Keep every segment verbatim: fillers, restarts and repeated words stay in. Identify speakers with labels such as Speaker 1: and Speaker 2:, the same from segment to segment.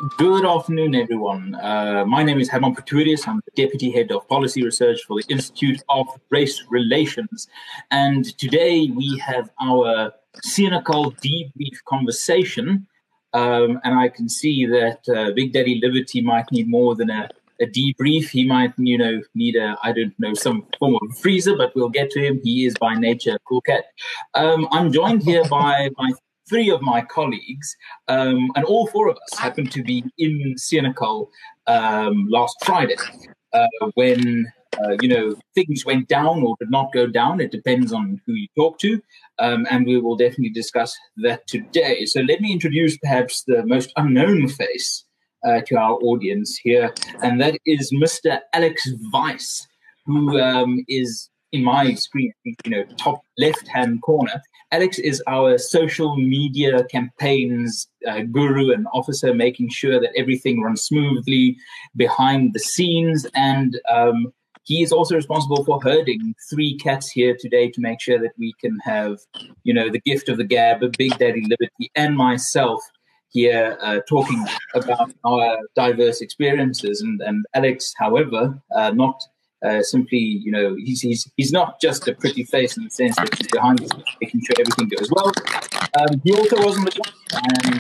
Speaker 1: Good afternoon, everyone. Uh, my name is Herman Pretorius. I'm the Deputy Head of Policy Research for the Institute of Race Relations. And today we have our Senekal debrief conversation. Um, and I can see that uh, Big Daddy Liberty might need more than a, a debrief. He might, you know, need a, I don't know, some form of freezer, but we'll get to him. He is by nature a cool cat. Um, I'm joined here by my three of my colleagues, um, and all four of us happened to be in Senekal um, last Friday uh, when, uh, you know, things went down or did not go down. It depends on who you talk to, um, and we will definitely discuss that today. So let me introduce perhaps the most unknown face uh, to our audience here, and that is Mister Alex Weiss, who um, is, in my screen, you know, top left-hand corner. Alex is our social media campaigns uh, guru and officer, making sure that everything runs smoothly behind the scenes. And um, he is also responsible for herding three cats here today to make sure that we can have, you know, the gift of the gab, Big Daddy Liberty, and myself here uh, talking about our diverse experiences. And, and Alex, however, uh, not Uh, simply, you know, he's, he's he's not just a pretty face in the sense that he's behind us, making sure everything goes well. Um, he also was on the job and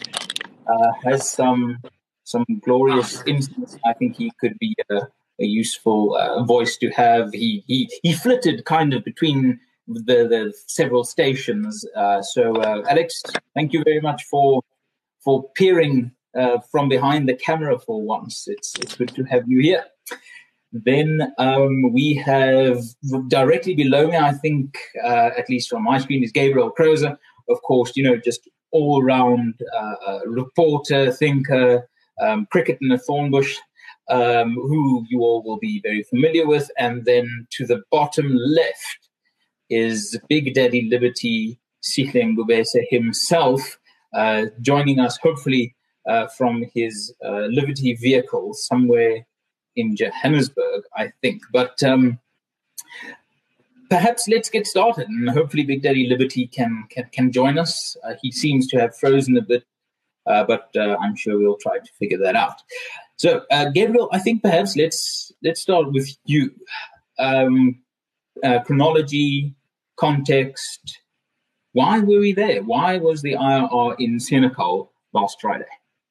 Speaker 1: uh, has some some glorious instincts. I think he could be a, a useful uh, voice to have. He he he flitted kind of between the the several stations. Uh, so, uh, Alex, thank you very much for for peering uh, from behind the camera for once. It's it's good to have you here. Then um, we have directly below me, I think, uh, at least on my screen, is Gabriel Crozer. Of course, you know, just all-round uh, uh, reporter, thinker, um, cricket in a thornbush, um, who you all will be very familiar with. And then to the bottom left is Big Daddy Liberty, Sihle Ngubese himself, uh, joining us hopefully uh, from his uh, Liberty vehicle somewhere in Johannesburg, I think. But um, perhaps let's get started, and hopefully Big Daddy Liberty can can, can join us. Uh, he seems to have frozen a bit, uh, but uh, I'm sure we'll try to figure that out. So, uh, Gabriel, I think perhaps let's let's start with you. Um, uh, chronology, context. Why were we there? Why was the I R R in Senekal last Friday?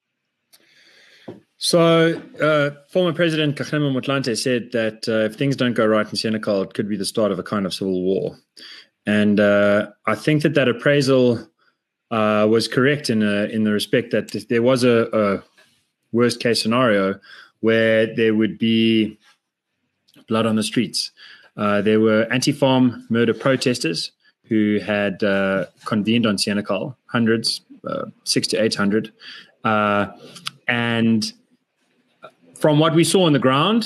Speaker 2: So, uh, former President Kgalema Motlanthe said that uh, if things don't go right in Senekal, it could be the start of a kind of civil war. And uh, I think that that appraisal uh, was correct in a, in the respect that there was a, a worst case scenario where there would be blood on the streets. Uh, there were anti-farm murder protesters who had uh, convened on Senekal, hundreds, uh, six to eight hundred, uh, and from what we saw on the ground,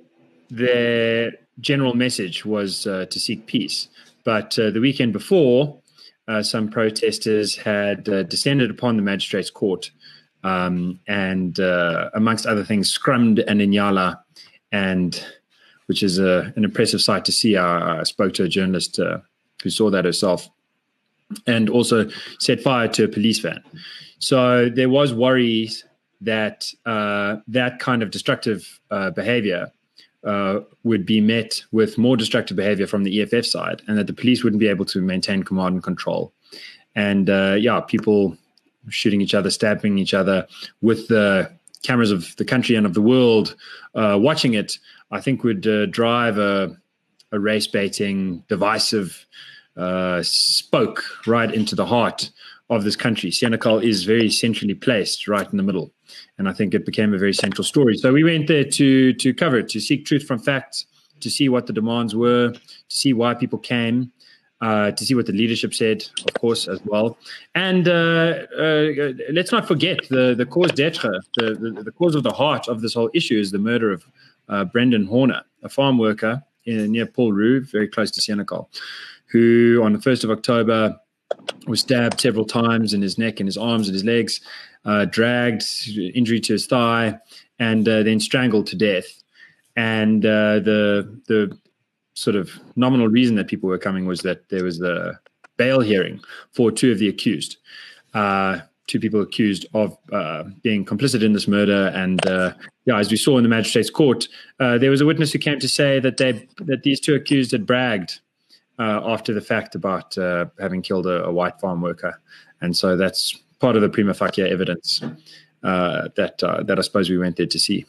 Speaker 2: their general message was uh, to seek peace. But uh, the weekend before, uh, some protesters had uh, descended upon the magistrate's court um, and, uh, amongst other things, scrummed an Inyala, and which is a, an impressive sight to see. I, I spoke to a journalist uh, who saw that herself, and also set fire to a police van. So there was worries that uh, that kind of destructive uh, behavior uh, would be met with more destructive behavior from the E F F side, and that the police wouldn't be able to maintain command and control. And, uh, yeah, people shooting each other, stabbing each other with the cameras of the country and of the world uh, watching it, I think would uh, drive a, a race-baiting, divisive uh, spoke right into the heart of this country. Senekal is very centrally placed right in the middle. And I think it became a very central story. So we went there to to cover it, to seek truth from facts, to see what the demands were, to see why people came, uh, to see what the leadership said, of course, as well. And uh, uh, let's not forget the, the cause d'etre, the, the, the cause of the heart of this whole issue is the murder of uh, Brendan Horner, a farm worker in, near Paul Roux, very close to Senekal, who on the first of October was stabbed several times in his neck and his arms and his legs, uh, dragged, injury to his thigh, and uh, then strangled to death. And uh, the the sort of nominal reason that people were coming was that there was the bail hearing for two of the accused. Uh, two people accused of uh, being complicit in this murder. And uh, yeah, as we saw in the magistrate's court, uh, there was a witness who came to say that they that these two accused had bragged uh, after the fact about uh, having killed a, a white farm worker. And so that's part of the prima facie evidence uh, that uh, that I suppose we went there to see.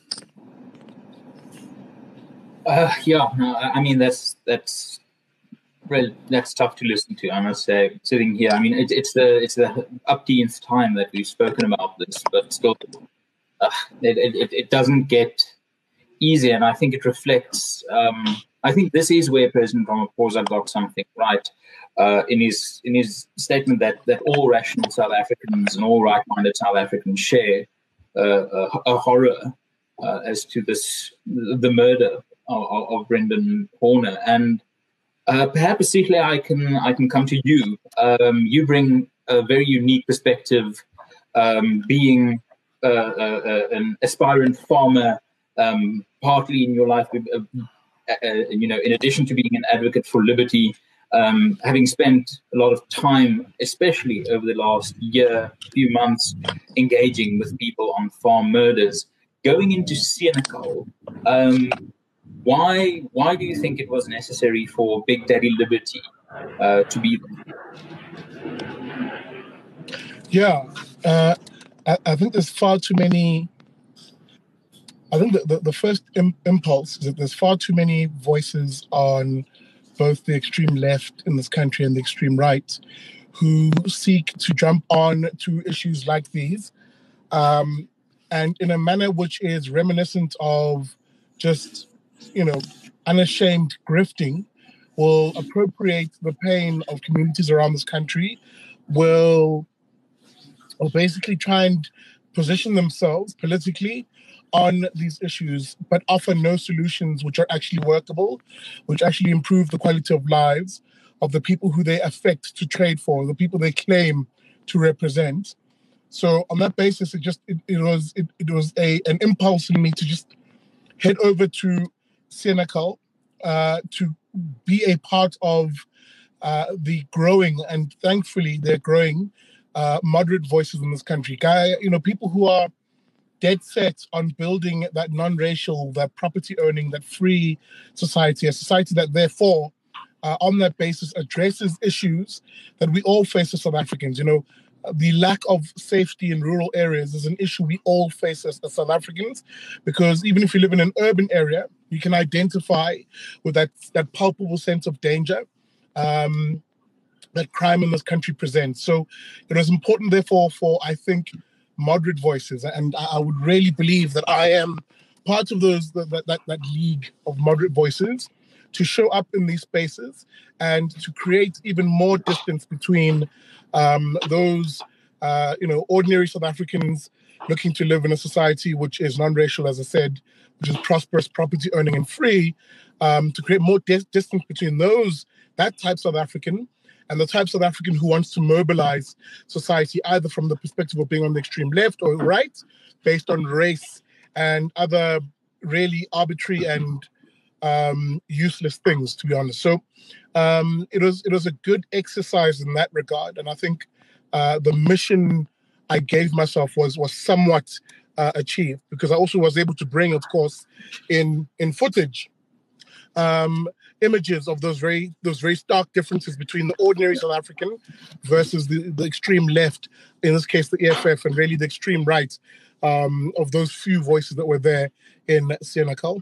Speaker 1: Uh, yeah, no, I mean that's that's really, that's tough to listen to. I must say, sitting here, I mean it, it's the it's the upteenth time that we've spoken about this, but still, uh, it, it it doesn't get easier, and I think it reflects. Um, I think this is where President Ramaphosa got something right uh, in his in his statement that that all rational South Africans and all right-minded South Africans share uh, a, a horror uh, as to this the murder of, of Brendan Horner. And uh, perhaps, Sihle, I can I can come to you. Um, you bring a very unique perspective, um, being uh, uh, uh, an aspirant farmer, um, partly in your life, uh, uh, you know, in addition to being an advocate for liberty, um, having spent a lot of time, especially over the last year, few months, engaging with people on farm murders, going into Senekal. Um, Why why do you think it was necessary for Big Daddy Liberty uh, to be there?
Speaker 3: Yeah, uh, I, I think there's far too many. I think the, the, the first im- impulse is that there's far too many voices on both the extreme left in this country and the extreme right who seek to jump on to issues like these um, and in a manner which is reminiscent of just, you know, unashamed grifting, will appropriate the pain of communities around this country, will, will basically try and position themselves politically on these issues, but offer no solutions which are actually workable, which actually improve the quality of lives of the people who they affect to trade for, the people they claim to represent. So on that basis, it just it, it was it, it was a an impulse in me to just head over to Senekal uh, to be a part of uh, the growing, and thankfully they're growing, uh, moderate voices in this country. Guy, you know, people who are dead set on building that non-racial, that property-owning, that free society, a society that therefore, uh, on that basis, addresses issues that we all face as South Africans. You know, the lack of safety in rural areas is an issue we all face as, as South Africans, because even if you live in an urban area, you can identify with that, that palpable sense of danger um, that crime in this country presents. So it was important, therefore, for, I think, moderate voices, and I would really believe that I am part of those that, that that league of moderate voices, to show up in these spaces and to create even more distance between um, those uh, you know ordinary South Africans looking to live in a society which is non-racial, as I said, which is prosperous, property owning, and free, um, to create more dis- distance between those that type South African and the type of South African who wants to mobilize society either from the perspective of being on the extreme left or right, based on race and other really arbitrary and um, useless things, to be honest. So um, it was it was a good exercise in that regard, and I think uh, the mission I gave myself was was somewhat uh, achieved, because I also was able to bring, of course, in in footage. Um, images of those very those very stark differences between the ordinary South African versus the, the extreme left, in this case the E F F, and really the extreme right, um, of those few voices that were there in Senekal.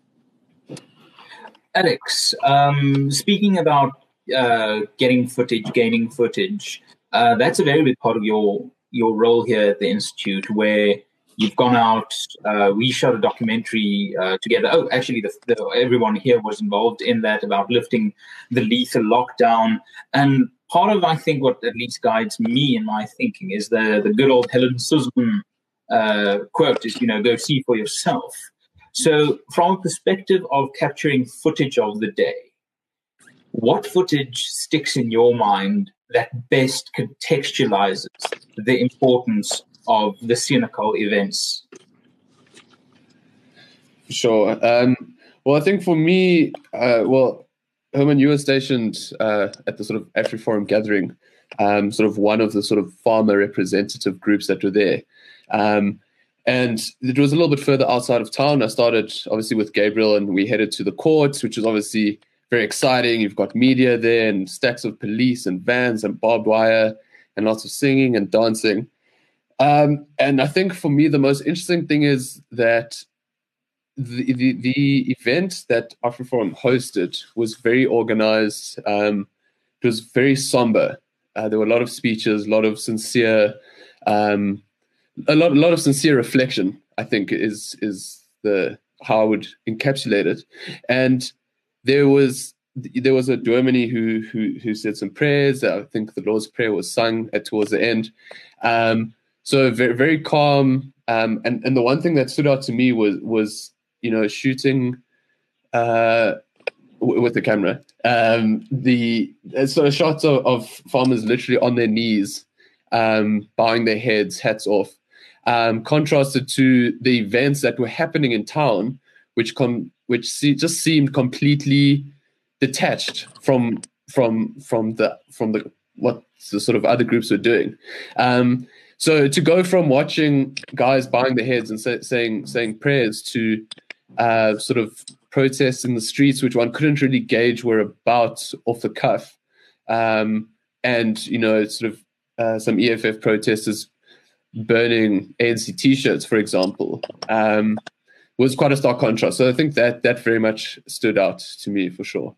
Speaker 1: Alex, um, speaking about uh, getting footage, gaining footage, uh, that's a very big part of your your role here at the Institute, where you've gone out, uh, we shot a documentary uh, together. Oh, actually, the, the, everyone here was involved in that, about lifting the lethal lockdown. And part of, I think, what at least guides me in my thinking is the, the good old Helen Suzman uh, quote is, you know, go see for yourself. So from a perspective of capturing footage of the day, what footage sticks in your mind that best contextualizes the importance of the Senekal events?
Speaker 4: Sure. Um, well, I think for me, uh, well, Herman, you were stationed uh, at the sort of AfriForum gathering um, sort of one of the sort of farmer representative groups that were there. Um, and it was a little bit further outside of town. I started obviously with Gabriel, and we headed to the courts, which was obviously very exciting. You've got media there and stacks of police and vans and barbed wire and lots of singing and dancing. Um, and I think for me, the most interesting thing is that the the, the event that AfriForum hosted was very organized. Um, it was very somber. Uh, there were a lot of speeches, a lot of sincere, um, a lot, a lot of sincere reflection, I think is is the how I would encapsulate it. And there was there was a dominee who who who said some prayers. I think the Lord's Prayer was sung at towards the end. Um, so very very calm. Um, and and the one thing that stood out to me was was you know shooting uh, w- with the camera. Um, the so shots of, of farmers literally on their knees, um, bowing their heads, hats off. Um, contrasted to the events that were happening in town, which com- which see- just seemed completely detached from from from the from the what the sort of other groups were doing. Um, so to go from watching guys bowing their heads and say, saying saying prayers to uh, sort of protests in the streets, which one couldn't really gauge were about off the cuff, um, and you know sort of uh, some E F F protesters burning A N C T-shirts, for example, um, was quite a stark contrast. So I think that that very much stood out to me for sure.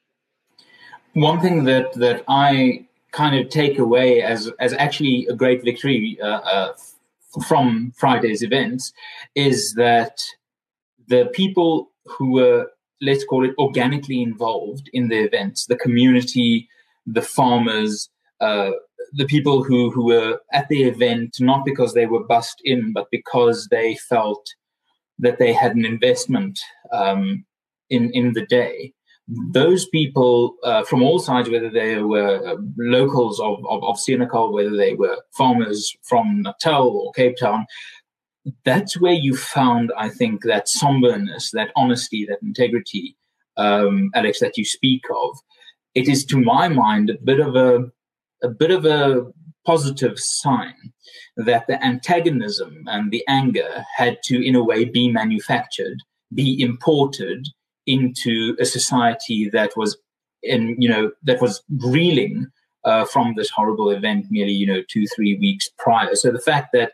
Speaker 1: One thing that that I kind of take away as as actually a great victory uh, uh, from Friday's events is that the people who were, let's call it, organically involved in the events, the community, the farmers, uh, the people who, who were at the event, not because they were bussed in, but because they felt that they had an investment um, in, in the day. Those people uh, from all sides, whether they were uh, locals of, of, of Senekal, whether they were farmers from Natal or Cape Town, that's where you found, I think, that somberness, that honesty, that integrity, um, Alex, that you speak of. It is, to my mind, a bit of a a bit of a positive sign that the antagonism and the anger had to, in a way, be manufactured, be imported into a society that was, in you know, that was reeling uh, from this horrible event merely, you know, two, three weeks prior. So the fact that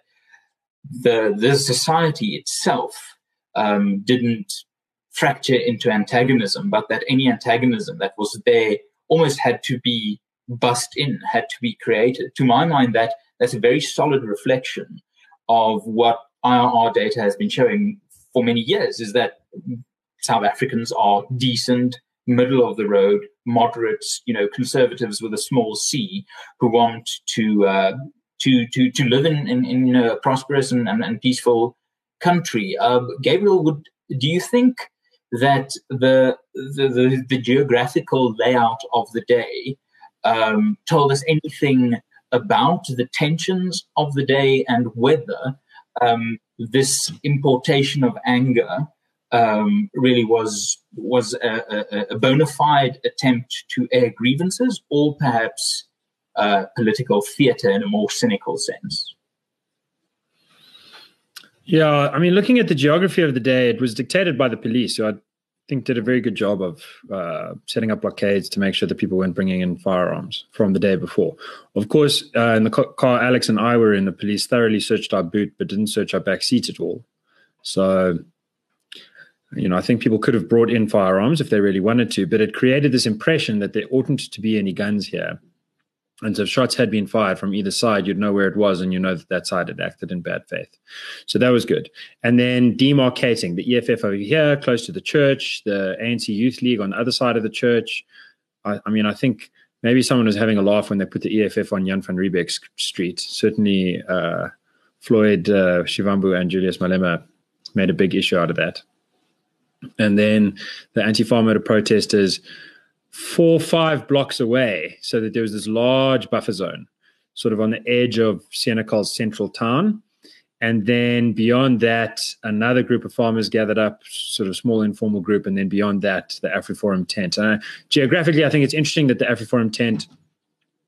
Speaker 1: the the society itself um, didn't fracture into antagonism, but that any antagonism that was there almost had to be bust in, had to be created. To my mind, that that's a very solid reflection of what I R R data has been showing for many years, is that South Africans are decent, middle of the road, moderates, you know, conservatives with a small c, who want to uh, to to to live in in, in a prosperous and, and, and peaceful country. Uh, Gabriel, would do you think that the the, the the geographical layout of the day um, told us anything about the tensions of the day, and whether um, this importation of anger um, really was was a, a, a bona fide attempt to air grievances, or perhaps uh, political theatre in a more cynical sense?
Speaker 2: Yeah, I mean, looking at the geography of the day, it was dictated by the police, who I think did a very good job of uh, setting up blockades to make sure that people weren't bringing in firearms from the day before. Of course, uh, in the car Alex and I were in, the police thoroughly searched our boot, but didn't search our back seat at all. So, you know, I think people could have brought in firearms if they really wanted to, but it created this impression that there oughtn't to be any guns here. And so if shots had been fired from either side, you'd know where it was, and you know that that side had acted in bad faith. So that was good. And then demarcating the E F F over here, close to the church, the A N C Youth League on the other side of the church. I, I mean, I think maybe someone was having a laugh when they put the E F F on Jan van Riebeck Street. Certainly uh, Floyd uh, Shivambu and Julius Malema made a big issue out of that. And then the anti-farm motor protesters four, five blocks away, so that there was this large buffer zone sort of on the edge of Senekal's central town. And then beyond that, another group of farmers gathered up, sort of small informal group. And then beyond that, the AfriForum tent. Uh, geographically, I think it's interesting that the AfriForum tent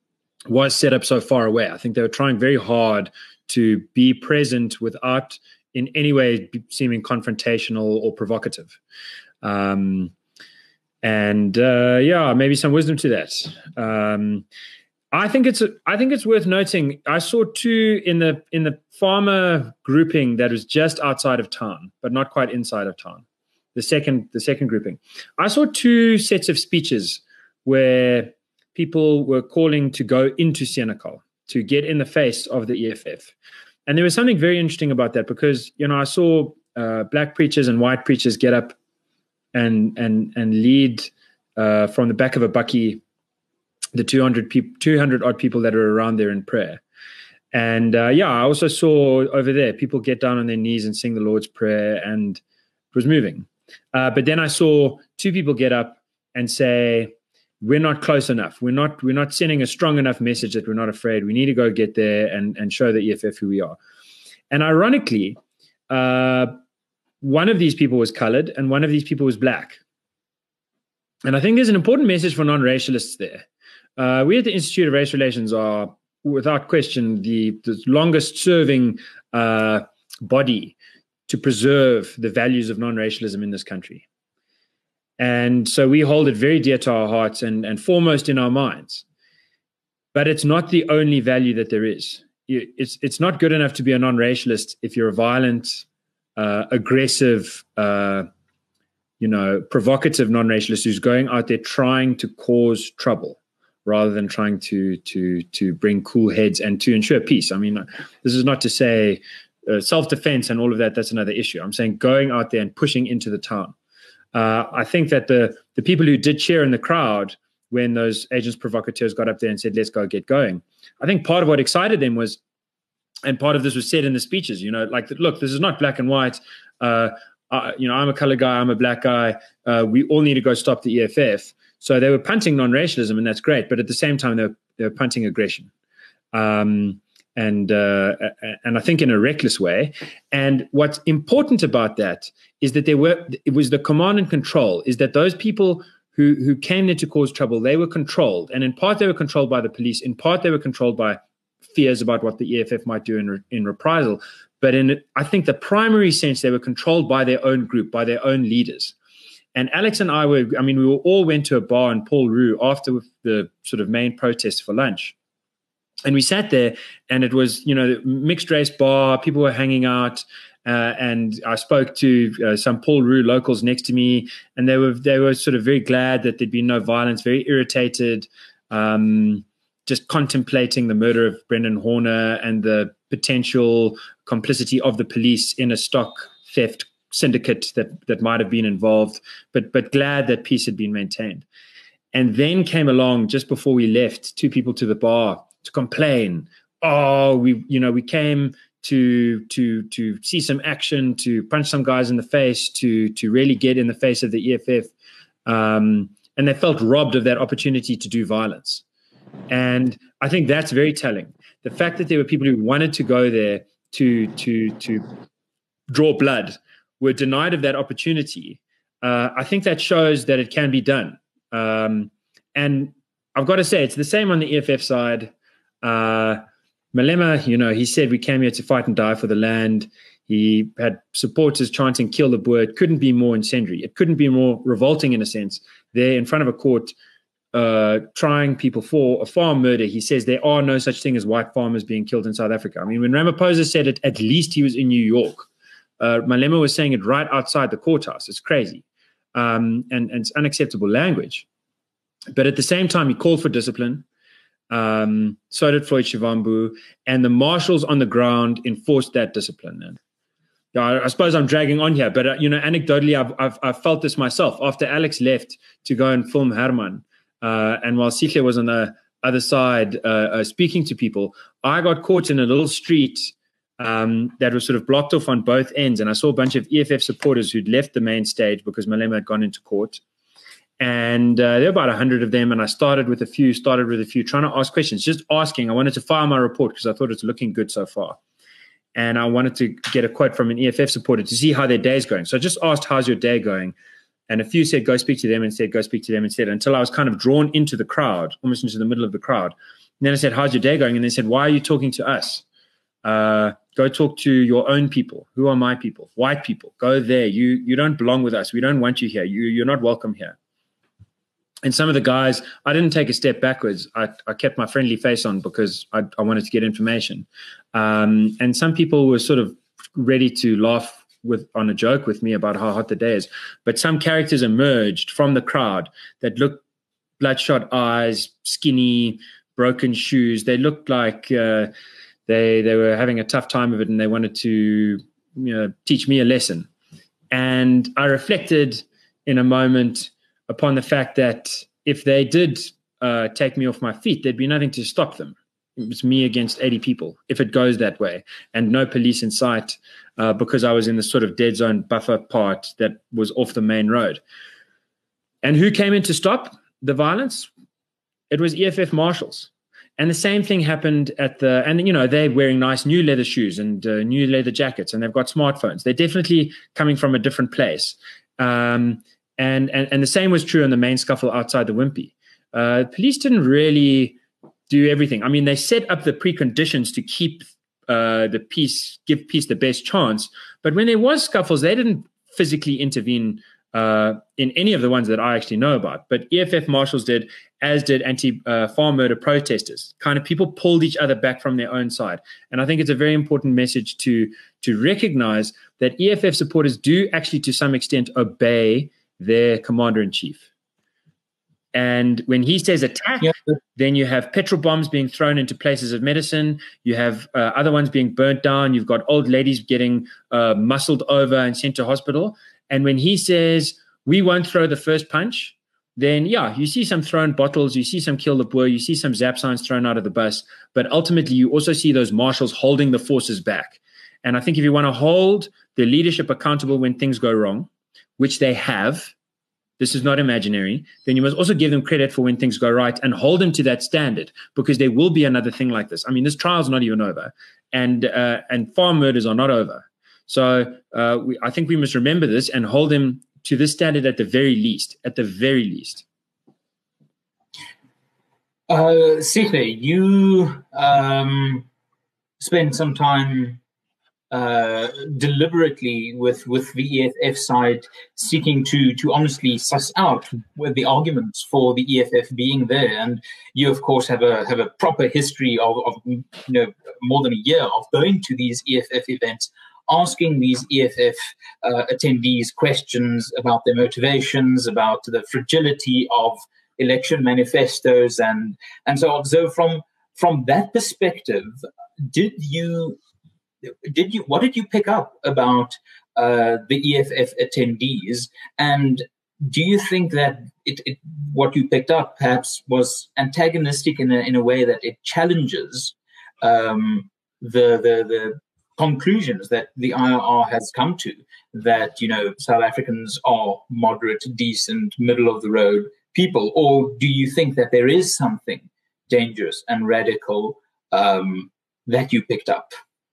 Speaker 2: was set up so far away. I think they were trying very hard to be present without in any way seeming confrontational or provocative. Um, and uh, yeah, maybe some wisdom to that. Um, I think it's I think it's worth noting. I saw two in the in the farmer grouping that was just outside of town, but not quite inside of town. The second the second grouping, I saw two sets of speeches where people were calling to go into Senekal, to get in the face of the E F F, and there was something very interesting about that because you know I saw uh, black preachers and white preachers get up and and and lead uh, from the back of a bakkie the two hundred people, two hundred odd people that are around there in prayer. And uh, yeah, I also saw over there people get down on their knees and sing the Lord's Prayer, and it was moving. Uh, but then I saw two people get up and say, we're not close enough. We're not we're not sending a strong enough message that we're not afraid. We need to go get there and, and show the E F F who we are. And ironically, uh, one of these people was colored and one of these people was black. And I think there's an important message for non-racialists there. Uh, we at the Institute of Race Relations are, without question, the, the longest serving uh, body to preserve the values of non-racialism in this country. And so we hold it very dear to our hearts and, and foremost in our minds. But it's not the only value that there is. It's, it's not good enough to be a non-racialist if you're a violent, uh, aggressive, uh, you know, provocative non-racialist who's going out there trying to cause trouble, rather than trying to to to bring cool heads and to ensure peace. I mean, this is not to say uh, self-defense and all of that, that's another issue. I'm saying going out there and pushing into the town. Uh, I think that the the people who did cheer in the crowd when those agents provocateurs got up there and said, let's go get going, I think part of what excited them was, and part of this was said in the speeches, you know, like, look, this is not black and white. Uh, uh, you know, I'm a colored guy, I'm a black guy. Uh, we all need to go stop the E F F. So they were punting non-racialism, and that's great. But at the same time, they were, they were punting aggression, um, and uh, and I think in a reckless way. And what's important about that is that there were it was the command and control. Is that those people who who came there to cause trouble, they were controlled, and in part they were controlled by the police. In part they were controlled by fears about what the E F F might do in re, in reprisal. But in I think the primary sense, they were controlled by their own group, by their own leaders. And Alex and I were, I mean, we were all went to a bar in Paul Rue after the sort of main protest for lunch. And we sat there, and it was, you know, mixed race bar, people were hanging out. Uh, and I spoke to uh, some Paul Rue locals next to me, and they were they were sort of very glad that there'd been no violence, very irritated, um, just contemplating the murder of Brendan Horner and the potential complicity of the police in a stock theft syndicate that that might have been involved, but but glad that peace had been maintained. And then came along just before we left two people to the bar to complain. Oh, we you know we came to to to see some action, to punch some guys in the face, to to really get in the face of the E F F, um, and they felt robbed of that opportunity to do violence. And I think that's very telling. The fact that there were people who wanted to go there to to to draw blood were denied of that opportunity. Uh, I think that shows that it can be done. Um, and I've got to say, it's the same on the E F F side. Uh, Malema, you know, he said we came here to fight and die for the land. He had supporters chanting, kill the Boer. It couldn't be more incendiary. It couldn't be more revolting in a sense. There in front of a court, uh, trying people for a farm murder. He says there are no such thing as white farmers being killed in South Africa. I mean, when Ramaphosa said it, at least he was in New York. Uh, Malema was saying it right outside the courthouse. It's crazy. Um, and, and it's unacceptable language. But at the same time, he called for discipline. Um, so did Floyd Shivambu. And the marshals on the ground enforced that discipline. And yeah, I, I suppose I'm dragging on here. But, uh, you know, anecdotally, I've, I've, I've felt this myself. After Alex left to go and film Herman, uh, and while Sihle was on the other side uh, uh, speaking to people, I got caught in a little street Um, that was sort of blocked off on both ends. And I saw a bunch of E F F supporters who'd left the main stage because Malema had gone into court. And uh, there were about one hundred of them. And I started with a few, started with a few, trying to ask questions, just asking. I wanted to file my report because I thought it's looking good so far. And I wanted to get a quote from an E F F supporter to see how their day's going. So I just asked, how's your day going? And a few said, go speak to them, and said, go speak to them instead, until I was kind of drawn into the crowd, almost into the middle of the crowd. then I said, how's your day going? And they said, why are you talking to us? Uh, go talk to your own people. Who are my people? White people. Go there. You you don't belong with us. We don't want you here. You, you're not welcome here. And some of the guys, I didn't take a step backwards. I, I kept my friendly face on because I, I wanted to get information. Um, and some people were sort of ready to laugh with on a joke with me about how hot the day is. But some characters emerged from the crowd that looked bloodshot eyes, skinny, broken shoes. They looked like uh, they they were having a tough time of it, and they wanted to, you know, teach me a lesson. And I reflected in a moment upon the fact that if they did uh, take me off my feet, there'd be nothing to stop them. It was me against eighty people, if it goes that way, and no police in sight uh, because I was in the sort of dead zone buffer part that was off the main road. And who came in to stop the violence? It was E F F marshals. And the same thing happened at the, and you know, they're wearing nice new leather shoes and uh, new leather jackets, and they've got smartphones. They're definitely coming from a different place. Um, and, and, and the same was true in the main scuffle outside the Wimpy. Uh, police didn't really do everything. I mean, they set up the preconditions to keep uh, the peace, give peace the best chance. But when there was scuffles, they didn't physically intervene uh, in any of the ones that I actually know about. But E F F marshals did, as did anti-farm uh, murder protesters. Kind of people pulled each other back from their own side. And I think it's a very important message to, to recognize that E F F supporters do actually, to some extent, obey their commander-in-chief. And when he says attack, yeah. then you have petrol bombs being thrown into places of medicine. You have uh, other ones being burnt down. You've got old ladies getting uh, muscled over and sent to hospital. And when he says, we won't throw the first punch, then, yeah, you see some thrown bottles, you see some kill the boer, you see some zap signs thrown out of the bus. But ultimately, you also see those marshals holding the forces back. And I think if you want to hold the leadership accountable when things go wrong, which they have, this is not imaginary, then you must also give them credit for when things go right and hold them to that standard, because there will be another thing like this. I mean, this trial's not even over, and uh, and farm murders are not over. So uh, we, I think we must remember this and hold them to this standard at the very least, at the very least.
Speaker 1: Uh, Sihle, you um, spent some time Uh, deliberately with, with the E F F side, seeking to to honestly suss out with the arguments for the E F F being there. And you, of course, have a have a proper history of, of you know more than a year of going to these E F F events, asking these E F F uh, attendees questions about their motivations, about the fragility of election manifestos, and and so on. So from from that perspective, did you? Did you? What did you pick up about uh, the E F F attendees, and do you think that it, it, what you picked up perhaps was antagonistic in a in a way that it challenges um, the, the the conclusions that the I R R has come to, that you know South Africans are moderate, decent, middle of the road people, or do you think that there is something dangerous and radical um, that you picked up?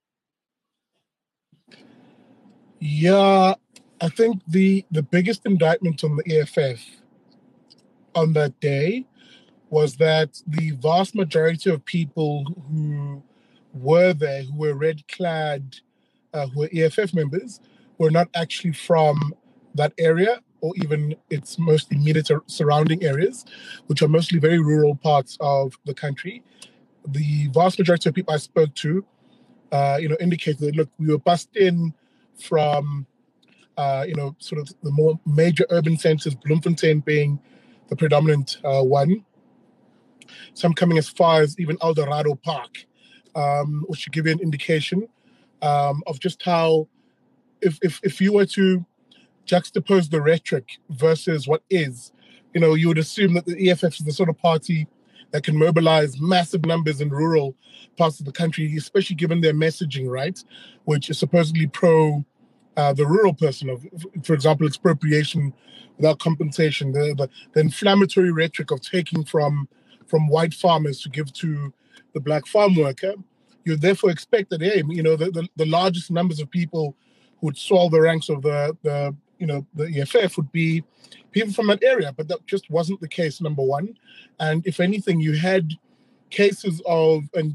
Speaker 3: Yeah, I think the, the biggest indictment on the E F F on that day was that the vast majority of people who were there, who were red-clad, uh, who were E F F members, were not actually from that area or even its most immediate surrounding areas, which are mostly very rural parts of the country. The vast majority of people I spoke to, uh, you know, indicated that, look, we were bussed in from, uh, you know, sort of the more major urban centers, Bloemfontein being the predominant uh, one. Some coming as far as even Eldorado Park, um, which should give you an indication um, of just how, if, if if you were to juxtapose the rhetoric versus what is, you know, you would assume that the E F F is the sort of party that can mobilize massive numbers in rural parts of the country, especially given their messaging, right, which is supposedly pro uh, the rural person, of, for example, expropriation without compensation, the, the, the inflammatory rhetoric of taking from from white farmers to give to the black farm worker. You therefore expect that, hey, you know, the, the, the largest numbers of people who would swell the ranks of the, the you know, the E F F would be people from that area, but that just wasn't the case, number one. And if anything, you had cases of, and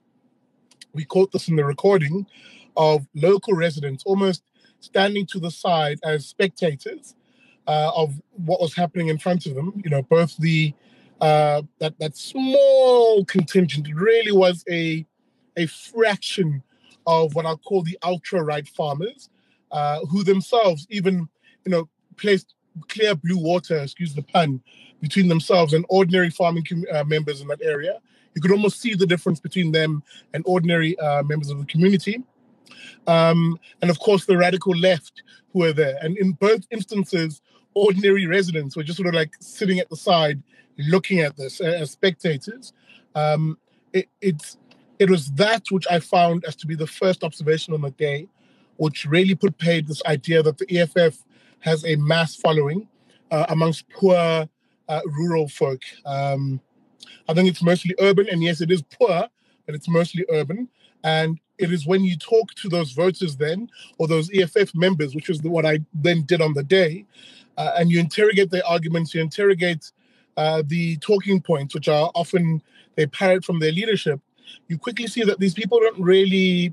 Speaker 3: we caught this in the recording, of local residents almost standing to the side as spectators uh, of what was happening in front of them. You know, both the uh, that that small contingent, it really was a a fraction of what I'll call the ultra-right farmers, uh, who themselves even, you know, placed clear blue water, excuse the pun, between themselves and ordinary farming com- uh, members in that area. You could almost see the difference between them and ordinary uh, members of the community. Um, and of course, the radical left who were there. And in both instances, ordinary residents were just sort of like sitting at the side, looking at this as spectators. Um, it, it's, it was that which I found as to be the first observation on the day, which really put paid this idea that the E F F has a mass following uh, amongst poor uh, rural folk. Um, I think it's mostly urban, and yes, it is poor, but it's mostly urban. And it is when you talk to those voters then, or those E F F members, which is what I then did on the day, uh, and you interrogate their arguments, you interrogate uh, the talking points, which are often they parrot from their leadership, you quickly see that these people don't really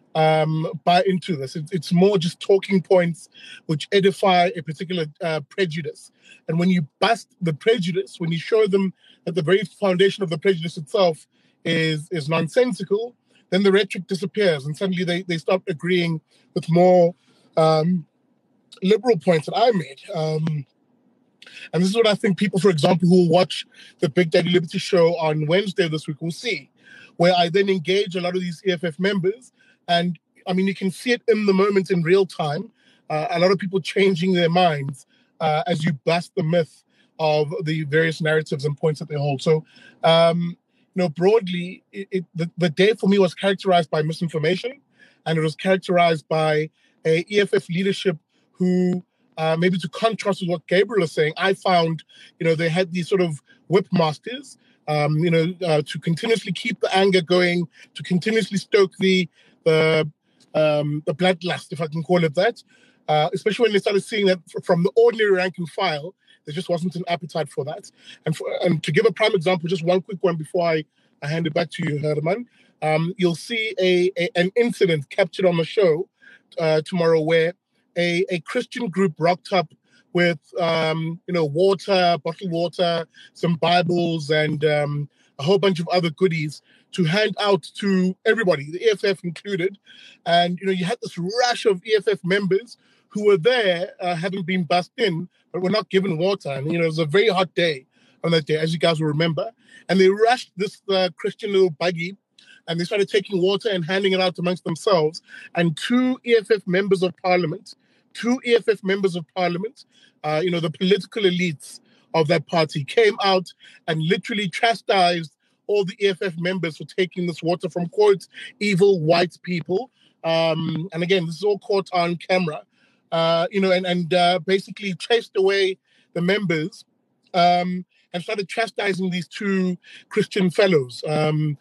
Speaker 3: um, buy into this. It, it's more just talking points which edify a particular uh, prejudice. And when you bust the prejudice, when you show them that the very foundation of the prejudice itself is, is nonsensical, then the rhetoric disappears, and suddenly they, they start agreeing with more um, liberal points that I made. Um, and this is what I think people, for example, who will watch the Big Daddy Liberty show on Wednesday this week will see, where I then engage a lot of these E F F members. And I mean, you can see it in the moment in real time. Uh, a lot of people changing their minds uh, as you bust the myth of the various narratives and points that they hold. So, um, you know, broadly, it, it, the, the day for me was characterized by misinformation, and it was characterized by a E F F leadership who, uh, maybe to contrast with what Gabriel is saying, I found, you know, they had these sort of whip masters, um, you know, uh, to continuously keep the anger going, to continuously stoke the the um, the bloodlust, if I can call it that, uh, especially when they started seeing that from the ordinary rank and file, there just wasn't an appetite for that. And for, and to give a prime example, just one quick one before I, I hand it back to you, Herman, um, you'll see a, a an incident captured on the show uh, tomorrow where a, a Christian group rocked up with, um, you know, water, bottled water, some Bibles, and um, a whole bunch of other goodies to hand out to everybody, the E F F included. And, you know, you had this rush of E F F members who were there, uh, having been bussed in, but were not given water. And, you know, it was a very hot day on that day, as you guys will remember. And they rushed this uh, Christian little buggy, and they started taking water and handing it out amongst themselves. And two E F F members of parliament, two E F F members of parliament, uh, you know, the political elites of that party came out and literally chastised all the E F F members for taking this water from, quote, evil white people. Um, and again, this is all caught on camera, uh, you know, and, and uh, basically chased away the members um, and started chastising these two Christian fellows. Um,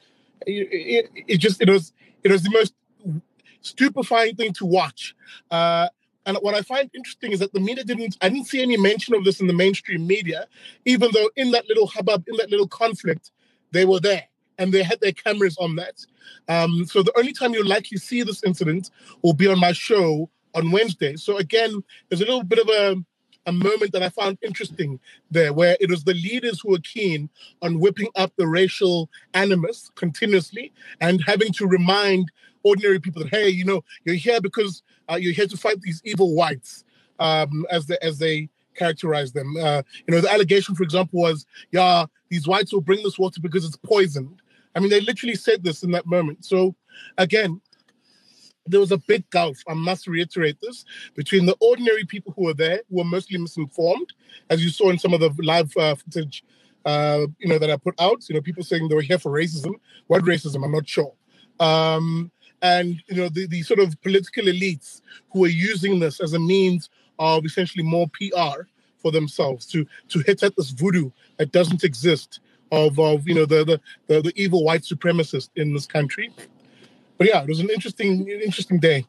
Speaker 3: it, it, it just, it was, it was the most stupefying thing to watch. Uh, and what I find interesting is that the media didn't, I didn't see any mention of this in the mainstream media, even though in that little hubbub, in that little conflict, they were there and they had their cameras on that. Um, so the only time you'll likely see this incident will be on my show on Wednesday. So again, there's a little bit of a, a moment that I found interesting there, where it was the leaders who were keen on whipping up the racial animus continuously and having to remind ordinary people that, hey, you know, you're here because uh, you're here to fight these evil whites, um, as they, as they characterize them. Uh, you know, the allegation, for example, was, yeah, these whites will bring this water because it's poisoned. I mean, they literally said this in that moment. So again, there was a big gulf, I must reiterate this, between the ordinary people who were there, who were mostly misinformed, as you saw in some of the live uh, footage, uh, you know, that I put out. You know, people saying they were here for racism. What racism? I'm not sure. Um, and, you know, the, the sort of political elites who were using this as a means of essentially more P R for themselves to to hit at this voodoo that doesn't exist of, of you know, the, the, the, the evil white supremacist in this country. But yeah, it was an interesting, interesting day.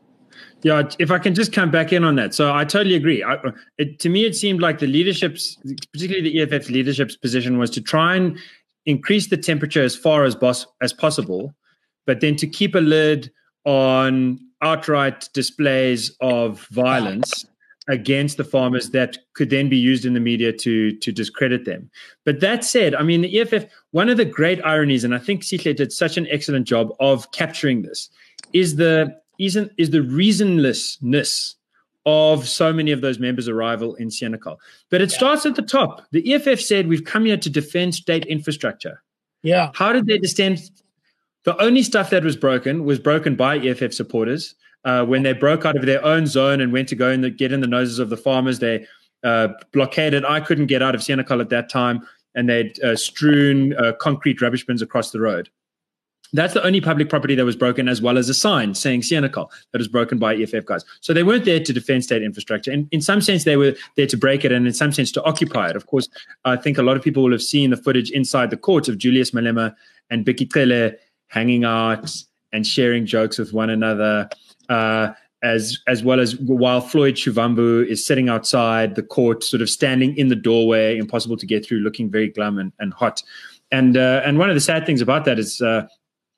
Speaker 2: Yeah, if I can just come back in on that. So I totally agree. I, it, to me, it seemed like the leadership's, particularly the E F F's leadership's position was to try and increase the temperature as far as bos- as possible, but then to keep a lid on outright displays of violence against the farmers that could then be used in the media to to discredit them. But that said, I mean, the E F F, one of the great ironies, and I think Sihle did such an excellent job of capturing this, is the isn't is the reasonlessness of so many of those members' arrival in Senekal. But it yeah. starts at the top. The E F F said, we've come here to defend state infrastructure.
Speaker 3: Yeah.
Speaker 2: How did they defend? The only stuff that was broken was broken by E F F supporters. Uh, when they broke out of their own zone and went to go and get in the noses of the farmers, they uh, blockaded. I couldn't get out of Senekal at that time, and they'd uh, strewn uh, concrete rubbish bins across the road. That's the only public property that was broken, as well as a sign saying Senekal that was broken by E F F guys. So they weren't there to defend state infrastructure. And in some sense, they were there to break it, and in some sense to occupy it. Of course, I think a lot of people will have seen the footage inside the court of Julius Malema and Biki Cele hanging out and sharing jokes with one another. Uh, as as well as while Floyd Shivambu is sitting outside the court, sort of standing in the doorway, impossible to get through, looking very glum and, and hot. And uh, and one of the sad things about that is uh,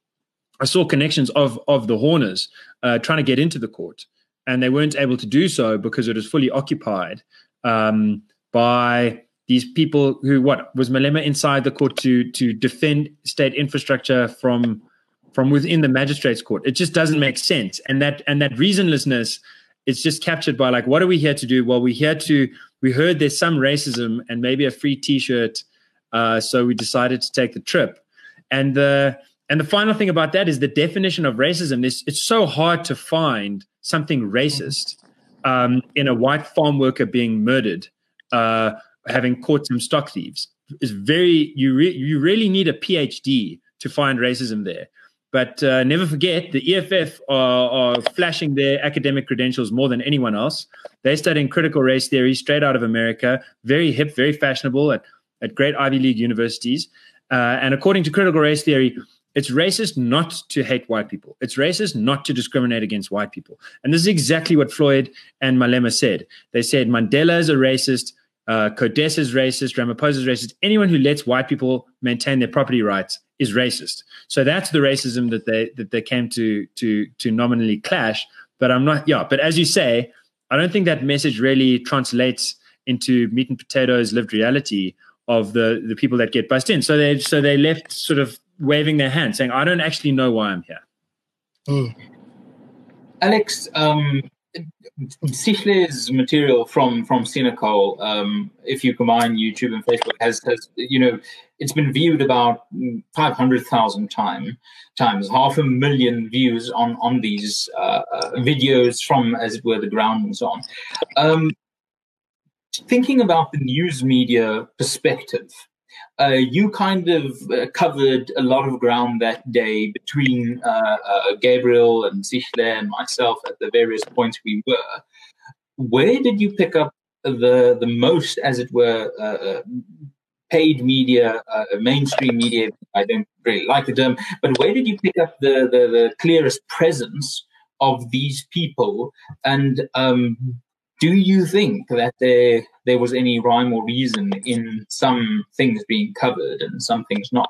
Speaker 2: I saw connections of of the Horners uh, trying to get into the court, and they weren't able to do so because it was fully occupied um, by these people who, what, was Malema inside the court to to defend state infrastructure from from within the magistrate's court? It just doesn't make sense. And that and that reasonlessness is just captured by, like, what are we here to do? Well, we're here to, we heard there's some racism and maybe a free T-shirt, uh, so we decided to take the trip. And the and the final thing about that is the definition of racism. It's, it's so hard to find something racist um, in a white farm worker being murdered, uh, having caught some stock thieves. It's very, you re, you really need a P H D to find racism there. But uh, never forget, the E F F are, are flashing their academic credentials more than anyone else. They're studying critical race theory straight out of America, very hip, very fashionable at, at great Ivy League universities. Uh, and according to critical race theory, it's racist not to hate white people. It's racist not to discriminate against white people. And this is exactly what Floyd and Malema said. They said Mandela is a racist, uh, Codesa is racist, Ramaphosa is racist. Anyone who lets white people maintain their property rights is racist. So that's the racism that they that they came to to to nominally clash. But I'm not, yeah. But as you say, I don't think that message really translates into meat and potatoes lived reality of the the people that get bussed in. So they so they left sort of waving their hand, saying, "I don't actually know why I'm here."
Speaker 3: Mm.
Speaker 1: Alex, um, Sihle's material from from Senekal, um, if you combine YouTube and Facebook, has has you know it's been viewed about five hundred thousand time times, half a million views on on these uh, uh, videos from, as it were, the ground and so on. Um, thinking about the news media perspective, uh, you kind of uh, covered a lot of ground that day between uh, uh, Gabriel and Sihle and myself at the various points we were. Where did you pick up the the most, as it were, uh, paid media, uh, mainstream media? I don't really like the term, but where did you pick up the the, the clearest presence of these people? And um, do you think that there there was any rhyme or reason in some things being covered and some things not?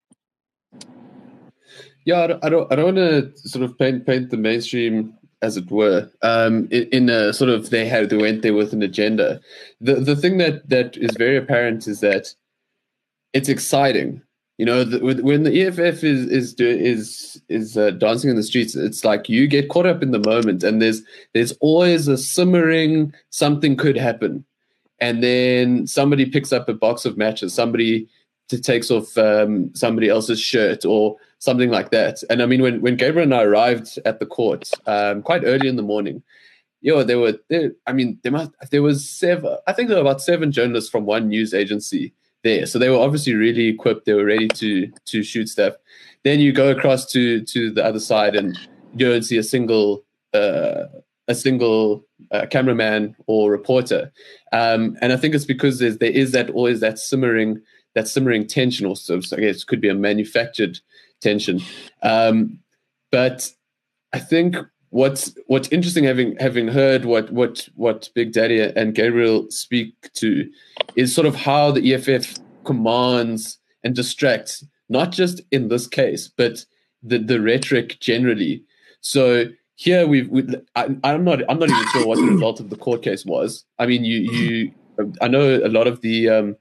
Speaker 4: Yeah, I don't, I don't, I don't want to sort of paint paint the mainstream, as it were, um, in, in a sort of they had they went there with an agenda. The the thing that that is very apparent is that it's exciting. You know, the, when the E F F is is is is uh, dancing in the streets, it's like you get caught up in the moment, and there's there's always a simmering something could happen, and then somebody picks up a box of matches, somebody t- takes off um, somebody else's shirt or something like that. And I mean, when when Gabriel and I arrived at the court um, quite early in the morning, you know, there were there. I mean, there must there was seven. I think there were about seven journalists from one news agency there. So they were obviously really equipped. They were ready to to shoot stuff. Then you go across to to the other side and you don't see a single uh, a single uh, cameraman or reporter. Um, and I think it's because there's, there is that always that simmering that simmering tension. Also, so I guess it could be a manufactured tension. Um, but I think what's what's interesting, having having heard what what what Big Daddy and Gabriel speak to, is sort of how the E F F commands and distract, not just in this case, but the, the rhetoric generally. So here we've, we, I, I'm not, I'm not even sure what the result of the court case was. I mean, you, you, I know a lot of the, um,